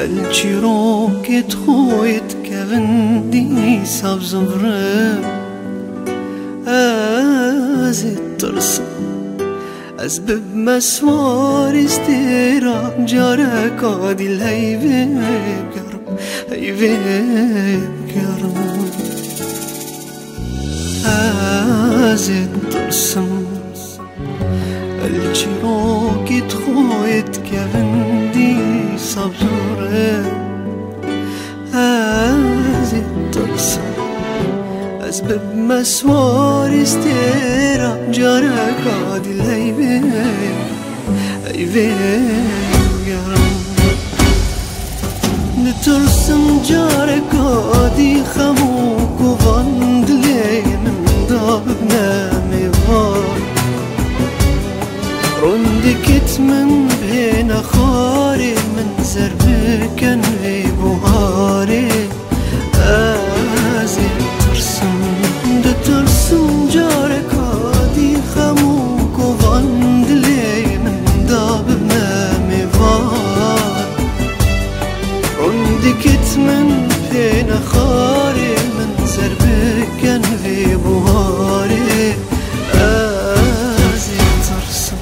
الچیروکت خویت کندی سبزم ره از ترسم از بب مسوار استرام جارك عادي الهيبة بقرب هيبة بقرب أزيد ترسم الچيروكي تخويت كفندي صبزورة أزيد ترسم از بب مسوار استرام جارك عادي الهيبة هيبة بقرب نترسم جارك عادي خموك وغندلي من ضابنا ميوار رندكت من بين خاري من زربكن في بوهاري أزيد ترسم ترسم جارك عادي خموك وغندلي من ضابنا ميوار رندكت من بين خاري من زربكن في بوهاري أزيد ترسم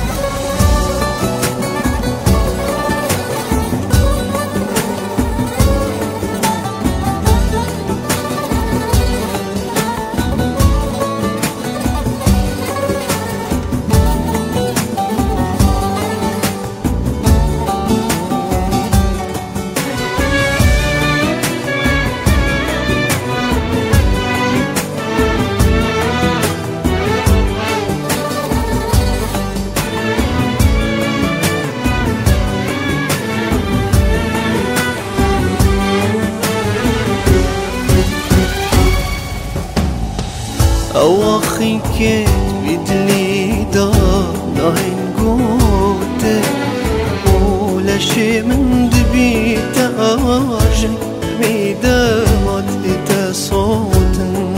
أواخي كيت بدلي دانا هنقوته ولا شي من دبيت أرجع ميدا مطلت صوتا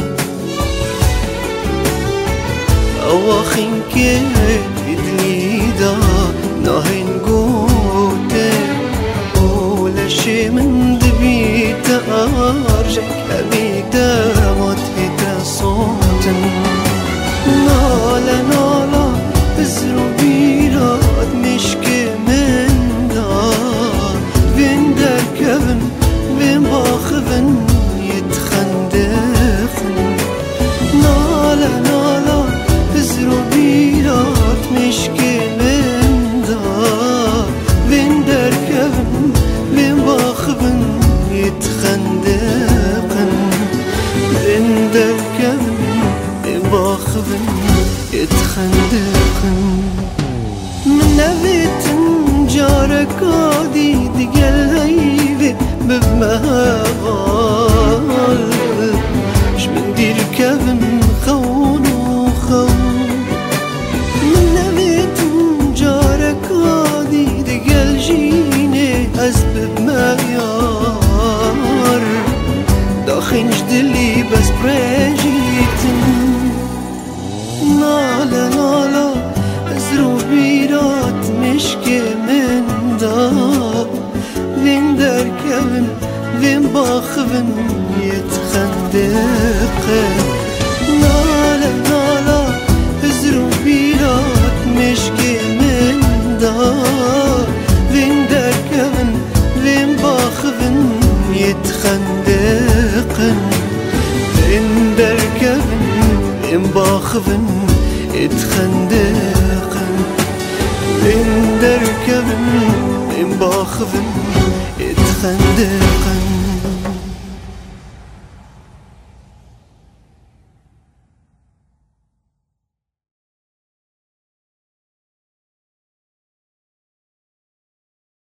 أواخي كيت بدلي دانا هنقوته ولا شي من دبيت أرجع ميدا مطلت صوتا نالا نالا ازرو بیراد مشک من دار وین در کبن وین باخبن يتخندقن نالا نالا ازرو بیراد مشک من دار وین در کبن وین باخبن يتخندقن وین در کبن باخبن يتخندقن من نبيت جارك عادي دقل هيبة بمهال ش من دير كفن خون وخون من نبيت جارك عادي دقل جيني أسبب ميار داخن جدلي بس بريجيتن نالا نالا ازرو بيرات مشك من دار وين در كبن وين باخبن يتخندقن نالا نالا ازرو بيرات مشك من دار وين در كبن وين باخبن يتخندقن وين در كبن وين باخبن يتخندقن وين در كبن وين باخبن يتخندقن